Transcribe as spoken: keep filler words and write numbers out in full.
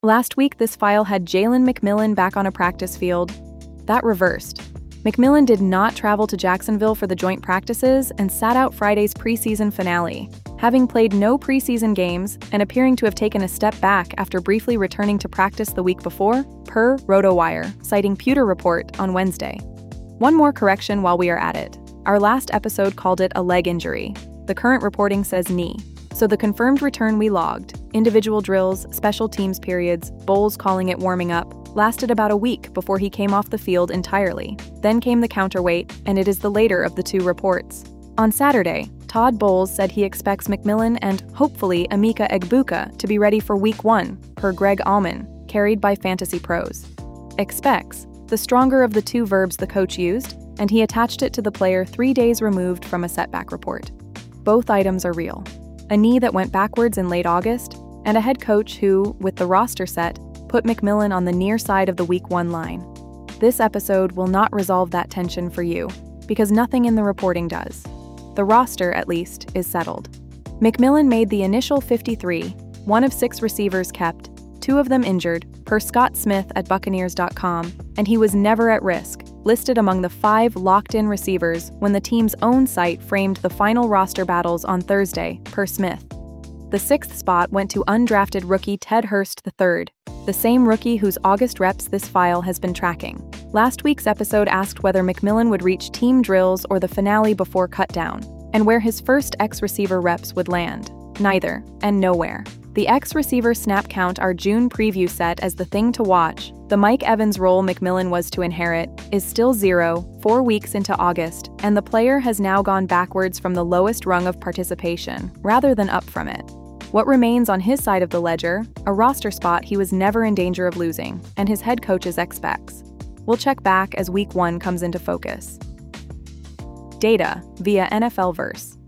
Last week, this file had Jalen McMillan back on a practice field. That reversed. McMillan did not travel to Jacksonville for the joint practices and sat out Friday's preseason finale, having played no preseason games and appearing to have taken a step back after briefly returning to practice the week before, per RotoWire, citing Pewter Report on Wednesday. One more correction while we are at it. Our last episode called it a leg injury. The current reporting says knee. So the confirmed return we logged, individual drills, special teams periods, Bowles calling it warming up, lasted about a week before he came off the field entirely. Then came the counterweight, and it is the later of the two reports. On Saturday, Todd Bowles said he expects McMillan and, hopefully, Emeka Egbuka to be ready for week one, per Greg Allman, carried by Fantasy Pros. Expects, the stronger of the two verbs the coach used, and he attached it to the player three days removed from a setback report. Both items are real. A knee that went backwards in late August, and a head coach who, with the roster set, put McMillan on the near side of the week one line. This episode will not resolve that tension for you, because nothing in the reporting does. The roster, at least, is settled. McMillan made the initial fifty-three, one of six receivers kept, two of them injured, per Scott Smith at Buccaneers dot com, and he was never at risk, listed among the five locked-in receivers when the team's own site framed the final roster battles on Thursday, per Smith. The sixth spot went to undrafted rookie Ted Hurst the third, the same rookie whose August reps this file has been tracking. Last week's episode asked whether McMillan would reach team drills or the finale before cutdown, and where his first X-receiver reps would land. Neither, and nowhere. The X-receiver snap count our June preview set as the thing to watch, the Mike Evans role McMillan was to inherit, is still zero, four weeks into August, and the player has now gone backwards from the lowest rung of participation, rather than up from it. What remains on his side of the ledger, a roster spot he was never in danger of losing, and his head coach's expects. We'll check back as week one comes into focus. Data via N F L Verse.